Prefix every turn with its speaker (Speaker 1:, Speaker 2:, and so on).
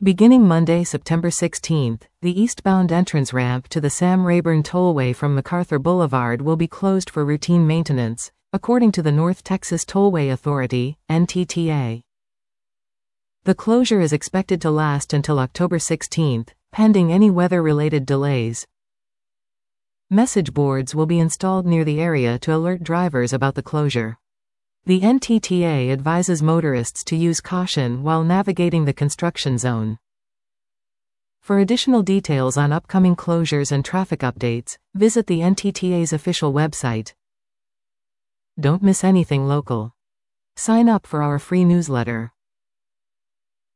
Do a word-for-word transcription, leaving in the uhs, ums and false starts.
Speaker 1: Beginning Monday, September sixteenth, the eastbound entrance ramp to the Sam Rayburn Tollway from MacArthur Boulevard will be closed for routine maintenance, according to the North Texas Tollway Authority, N T T A. The closure is expected to last until October sixteenth, pending any weather-related delays. Message boards will be installed near the area to alert drivers about the closure. The N T T A advises motorists to use caution while navigating the construction zone. For additional details on upcoming closures and traffic updates, visit the N T T A's official website. Don't miss anything local. Sign up for our free newsletter.